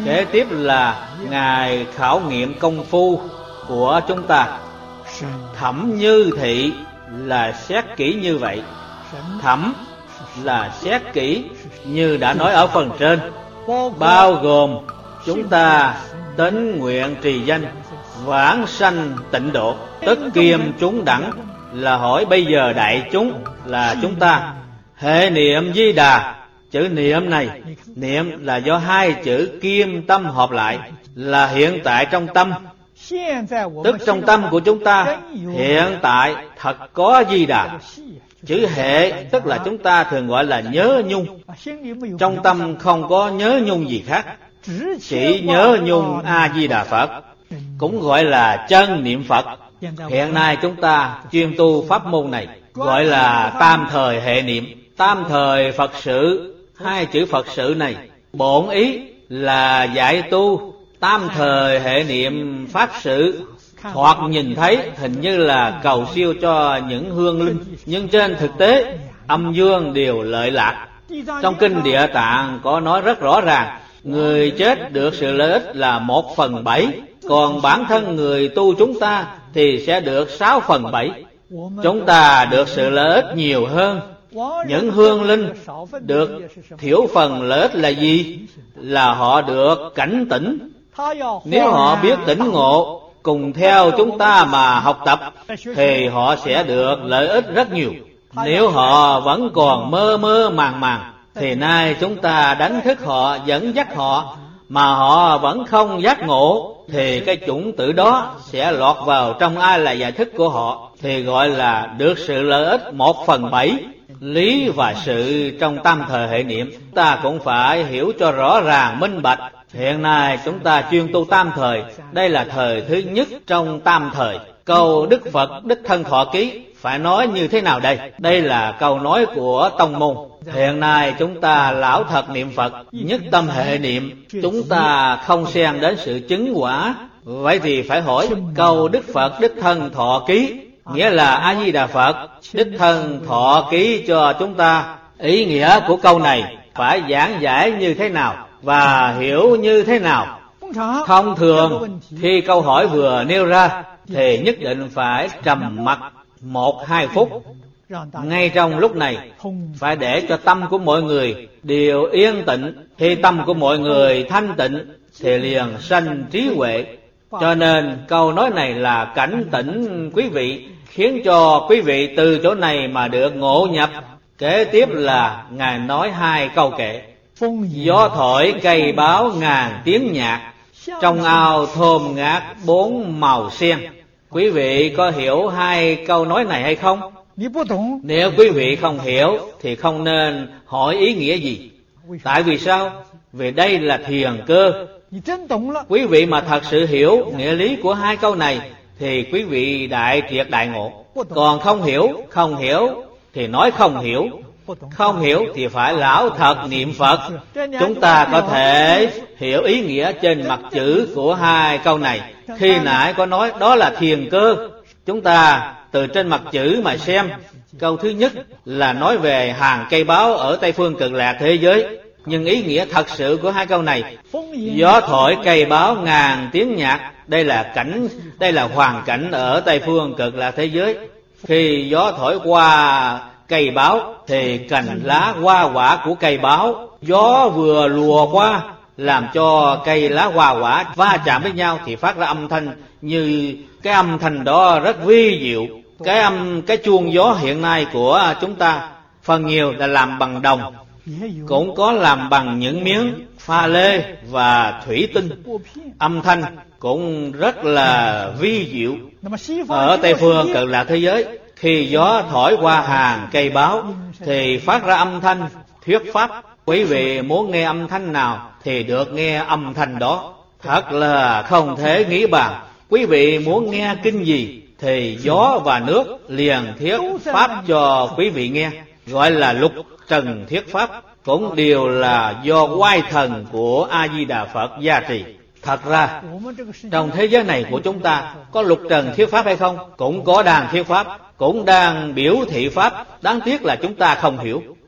Kế tiếp là Ngài khảo nghiệm công phu của chúng ta. Thẩm như thị là xét kỹ như vậy. Thẩm là xét kỹ như đã nói ở phần trên, bao gồm chúng ta tín nguyện trì danh, vãng sanh tịnh độ, tức kiềm chúng đẳng, là hỏi bây giờ đại chúng là chúng ta hệ niệm Di Đà. Chữ niệm này, niệm là do hai chữ kiêm tâm hợp lại, là hiện tại trong tâm. Tức trong tâm của chúng ta hiện tại thật có Di Đà. Chữ hệ tức là chúng ta thường gọi là nhớ nhung. Trong tâm không có nhớ nhung gì khác, chỉ nhớ nhung A Di Đà Phật, cũng gọi là chân niệm Phật. Hiện nay chúng ta chuyên tu pháp môn này gọi là tam thời hệ niệm, tam thời Phật sự. Hai chữ Phật sự này bổn ý là giải tu tam thời hệ niệm pháp sự, hoặc nhìn thấy hình như là cầu siêu cho những hương linh, nhưng trên thực tế âm dương đều lợi lạc. Trong kinh Địa Tạng có nói rất rõ ràng, người chết được sự lợi ích là 1/7, còn bản thân người tu chúng ta thì sẽ được 6/7. Chúng ta được sự lợi ích nhiều hơn. Những hương linh được thiểu phần lợi ích là gì? Là họ được cảnh tỉnh. Nếu họ biết tỉnh ngộ, cùng theo chúng ta mà học tập, thì họ sẽ được lợi ích rất nhiều. Nếu họ vẫn còn mơ mơ màng màng, thì nay chúng ta đánh thức họ, dẫn dắt họ, mà họ vẫn không giác ngộ, thì cái chủng tử đó sẽ lọt vào trong ai là giải thức của họ, thì gọi là được sự lợi ích 1/7. Lý và sự trong tam thời hệ niệm ta cũng phải hiểu cho rõ ràng minh bạch. Hiện nay chúng ta chuyên tu tam thời, đây là thời thứ nhất trong tam thời. Câu Đức Phật Đích Thân Thọ Ký phải nói như thế nào đây? Đây là câu nói của tông môn. Hiện nay chúng ta lão thật niệm Phật, nhất tâm hệ niệm, chúng ta không xen đến sự chứng quả. Vậy thì phải hỏi câu Đức Phật Đích Thân Thọ Ký, nghĩa là A Di Đà Phật đích thân thọ ký cho chúng ta. Ý nghĩa của câu này phải giảng giải như thế nào và hiểu như thế nào? Thông thường khi câu hỏi vừa nêu ra thì nhất định phải trầm mặc 1-2 phút. Ngay trong lúc này phải để cho tâm của mọi người đều yên tĩnh. Khi tâm của mọi người thanh tịnh thì liền sanh trí huệ. Cho nên câu nói này là cảnh tỉnh quý vị, khiến cho quý vị từ chỗ này mà được ngộ nhập. Kế tiếp là Ngài nói 2 câu kệ. Gió thổi cây báo ngàn tiếng nhạc, trong ao thơm ngát 4 màu sen. Quý vị có hiểu 2 câu nói này hay không? Nếu quý vị không hiểu thì không nên hỏi ý nghĩa gì. Tại vì sao? Vì đây là thiền cơ. Quý vị mà thật sự hiểu nghĩa lý của 2 câu này thì quý vị đại triệt đại ngộ. Còn không hiểu thì nói không hiểu. Không hiểu thì phải lão thật niệm Phật. Chúng ta có thể hiểu ý nghĩa trên mặt chữ của 2 câu này. Khi nãy có nói đó là thiền cơ. Chúng ta từ trên mặt chữ mà xem. Câu thứ nhất là nói về hàng cây báo ở Tây Phương Cực Lạc thế giới. Nhưng ý nghĩa thật sự của 2 câu này, gió thổi cây báo ngàn tiếng nhạc, đây là hoàn cảnh ở Tây Phương Cực Lạc thế giới. Khi gió thổi qua cây báo thì cành lá hoa quả của cây báo, gió vừa lùa qua làm cho cây lá hoa quả va chạm với nhau thì phát ra âm thanh, như cái âm thanh đó rất vi diệu. Cái chuông gió hiện nay của chúng ta phần nhiều là làm bằng đồng, cũng có làm bằng những miếng pha lê và thủy tinh. Âm thanh cũng rất là vi diệu. Ở Tây Phương Cực Lạc thế giới, khi gió thổi qua hàng cây báo thì phát ra âm thanh thuyết pháp. Quý vị muốn nghe âm thanh nào thì được nghe âm thanh đó. Thật là không thể nghĩ bàn. Quý vị muốn nghe kinh gì thì gió và nước liền thuyết pháp cho quý vị nghe, gọi là lục trần thuyết pháp, cũng đều là do oai thần của A Di Đà Phật gia trì. Thật ra trong thế giới này của chúng ta có lục trần thuyết pháp hay không? Cũng có đang thuyết pháp, cũng đang biểu thị pháp. Đáng tiếc là chúng ta không hiểu.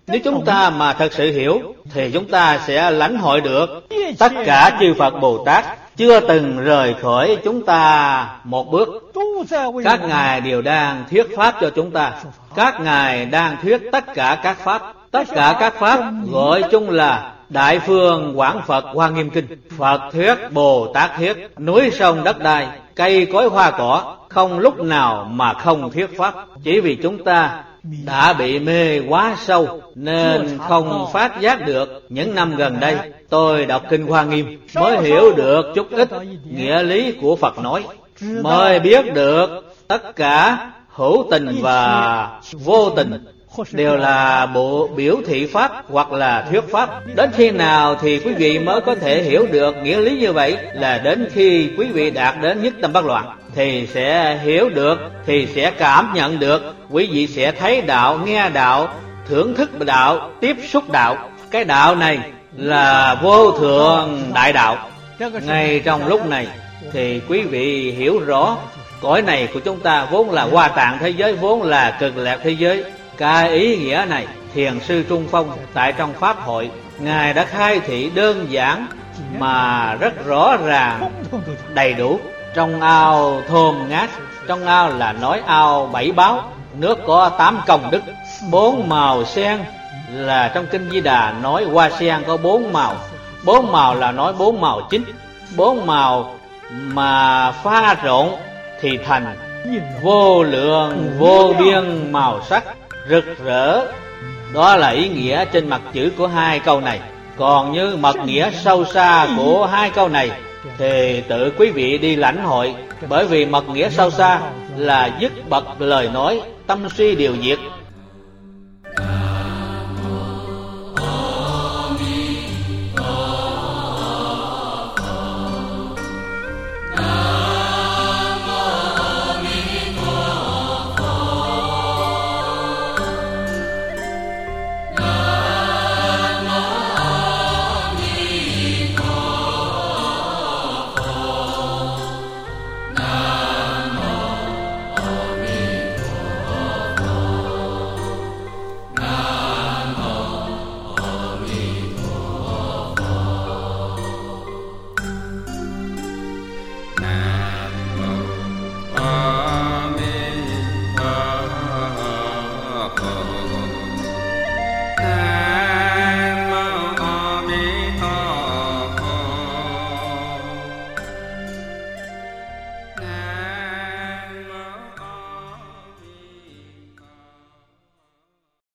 Nếu chúng ta mà thật sự hiểu thì chúng ta sẽ lãnh hội được tất cả chư Phật Bồ Tát chưa từng rời khỏi chúng ta một bước. Các ngài đều đang thuyết pháp cho chúng ta. Các ngài đang thuyết tất cả các pháp. Tất cả các pháp gọi chung là Đại Phương Quảng Phật Hoa Nghiêm Kinh. Phật thuyết, Bồ Tát thuyết, núi sông đất đai, cây cối hoa cỏ, không lúc nào mà không thuyết pháp. Chỉ vì chúng ta đã bị mê quá sâu nên không phát giác được. Những năm gần đây tôi đọc Kinh Hoa Nghiêm mới hiểu được chút ít nghĩa lý của Phật nói, mới biết được tất cả hữu tình và vô tình đều là bộ biểu thị pháp hoặc là thuyết pháp. Đến khi nào thì quý vị mới có thể hiểu được nghĩa lý như vậy? Là đến khi quý vị đạt đến nhất tâm bất loạn thì sẽ hiểu được, thì sẽ cảm nhận được. Quý vị sẽ thấy đạo, nghe đạo, thưởng thức đạo, tiếp xúc đạo. Cái đạo này là vô thượng đại đạo. Ngay trong lúc này thì quý vị hiểu rõ cõi này của chúng ta vốn là Hoa Tạng thế giới, vốn là Cực Lạc thế giới. Cái ý nghĩa này Thiền sư Trung Phong tại trong Pháp hội ngài đã khai thị đơn giản mà rất rõ ràng đầy đủ. Trong ao thơm ngát, trong ao là nói ao bảy báo, nước có 8 công đức, 4 màu sen là trong Kinh Di Đà nói hoa sen có 4 màu. 4 màu là nói 4 màu chính. 4 màu mà pha trộn thì thành vô lượng vô biên màu sắc rực rỡ. Đó là ý nghĩa trên mặt chữ của hai câu này. Còn như mật nghĩa sâu xa của hai câu này thì tự quý vị đi lãnh hội. Bởi vì mật nghĩa sâu xa là dứt bật lời nói, tâm suy điều diệt,